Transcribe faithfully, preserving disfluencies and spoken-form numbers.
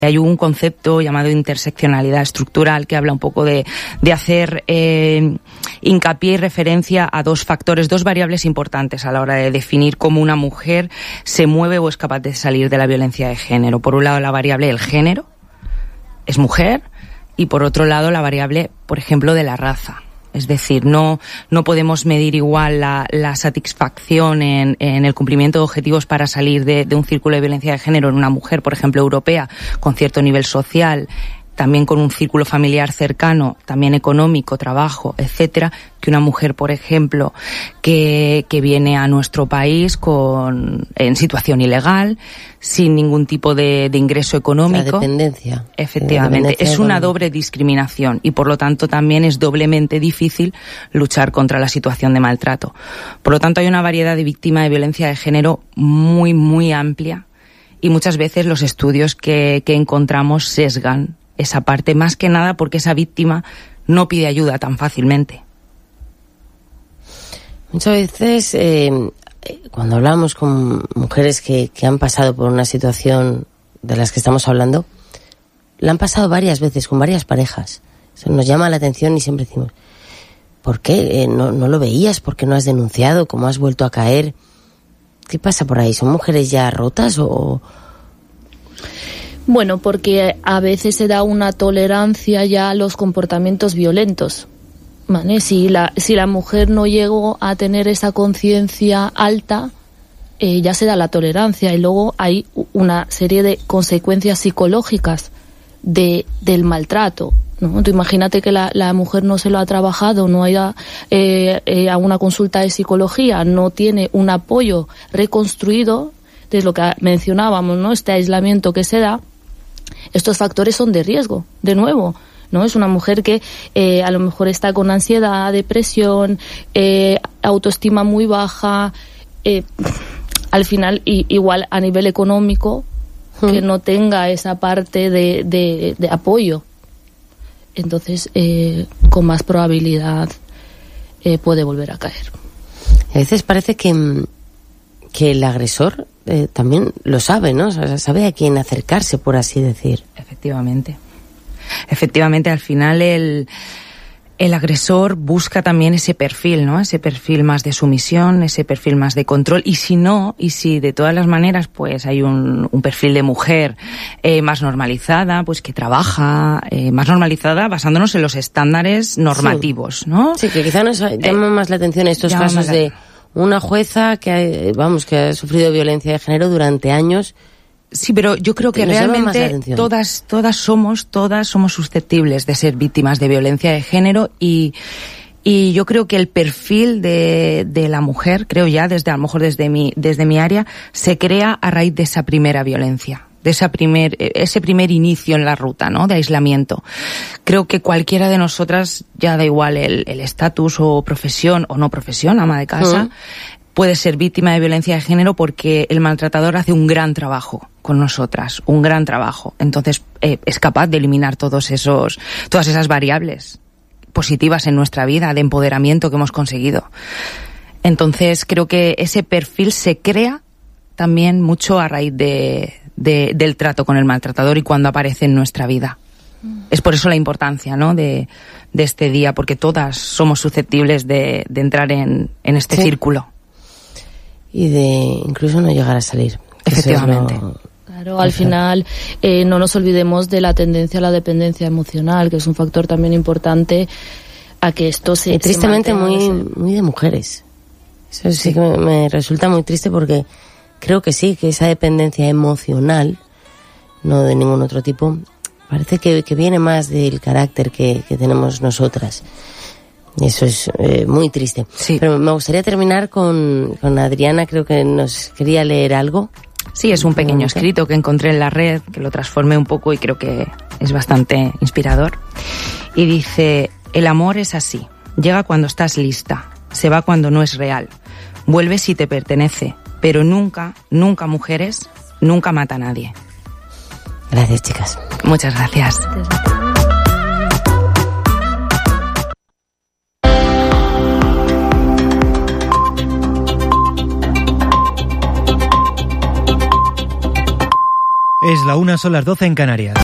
Hay un concepto llamado interseccionalidad estructural que habla un poco de, de hacer eh, hincapié y referencia a dos factores, dos variables importantes a la hora de definir cómo una mujer se mueve o es capaz de salir de la violencia de género. Por un lado, la variable del género, es mujer, y por otro lado, la variable, por ejemplo, de la raza. Es decir, no, no podemos medir igual la, la satisfacción en, en el cumplimiento de objetivos para salir de, de un círculo de violencia de género en una mujer, por ejemplo, europea, con cierto nivel social, también con un círculo familiar cercano, también económico, trabajo, etcétera, que una mujer, por ejemplo, que, que viene a nuestro país con, en situación ilegal, sin ningún tipo de, de ingreso económico. La dependencia. Efectivamente. La dependencia es una económica. doble discriminación y por lo tanto también es doblemente difícil luchar contra la situación de maltrato. Por lo tanto hay una variedad de víctimas de violencia de género muy, muy amplia y muchas veces los estudios que, que encontramos sesgan esa parte, más que nada porque esa víctima no pide ayuda tan fácilmente. Muchas veces, eh, cuando hablamos con mujeres que, que han pasado por una situación de las que estamos hablando, la han pasado varias veces, con varias parejas. Eso nos llama la atención y siempre decimos, ¿por qué? Eh, ¿no, no lo veías? ¿Por qué no has denunciado? ¿Cómo has vuelto a caer? ¿Qué pasa por ahí? ¿Son mujeres ya rotas o...? Bueno, porque a veces se da una tolerancia ya a los comportamientos violentos, ¿vale? Si la, si la mujer no llegó a tener esa conciencia alta, eh, ya se da la tolerancia y luego hay una serie de consecuencias psicológicas de, del maltrato, ¿no? Tú imagínate que la, la mujer no se lo ha trabajado, no haya eh, eh, a una consulta de psicología, no tiene un apoyo reconstruido, es lo que mencionábamos, ¿no? Este aislamiento que se da. Estos factores son de riesgo, de nuevo, ¿no? Es una mujer que eh, a lo mejor está con ansiedad, depresión, eh, autoestima muy baja, eh, al final y, igual a nivel económico, hmm. que no tenga esa parte de, de, de apoyo. Entonces, eh, con más probabilidad eh, puede volver a caer. A veces parece que, que el agresor eh, también lo sabe, ¿no? O sea, sabe a quién acercarse, por así decir. Efectivamente. Efectivamente, al final el, el agresor busca también ese perfil, ¿no? Ese perfil más de sumisión, ese perfil más de control. Y si no, y si de todas las maneras pues hay un, un perfil de mujer eh, más normalizada, pues que trabaja, eh, más normalizada basándonos en los estándares normativos, sí. ¿no? Sí, que quizá nos llama eh, más la atención estos casos la... de una jueza que, vamos, que ha sufrido violencia de género durante años. Sí, pero yo creo que realmente todas, todas somos, todas somos susceptibles de ser víctimas de violencia de género y, y yo creo que el perfil de, de la mujer, creo ya desde, a lo mejor desde mi, desde mi área, se crea a raíz de esa primera violencia, de esa primer, ese primer inicio en la ruta, ¿no? De aislamiento. Creo que cualquiera de nosotras, ya da igual el, el estatus o profesión o no profesión, ama de casa, mm. puede ser víctima de violencia de género porque el maltratador hace un gran trabajo con nosotras, un gran trabajo. Entonces, eh, es capaz de eliminar todos esos, todas esas variables positivas en nuestra vida, de empoderamiento que hemos conseguido. Entonces, creo que ese perfil se crea también mucho a raíz de, de, del trato con el maltratador y cuando aparece en nuestra vida. Mm. Es por eso la importancia, ¿no?, de, de este día, porque todas somos susceptibles de, de entrar en, en este sí. círculo. Y de incluso no llegar a salir. Efectivamente. Lo... Claro, al final eh, no nos olvidemos de la tendencia a la dependencia emocional, que es un factor también importante a que esto se... Y tristemente se muy, ese... muy de mujeres. Eso sí, sí que me, me resulta muy triste porque creo que sí, que esa dependencia emocional, no de ningún otro tipo, parece que, que viene más del carácter que, que tenemos nosotras. Eso es eh, muy triste. Sí. Pero me gustaría terminar con, con Adriana, creo que nos quería leer algo. Sí, es un pequeño escrito que encontré en la red, que lo transformé un poco y creo que es bastante inspirador. Y dice: el amor es así, llega cuando estás lista, se va cuando no es real, vuelve si te pertenece, pero nunca, nunca, mujeres, nunca mata a nadie. Gracias, chicas. Muchas gracias. Es la una, son las doce en Canarias.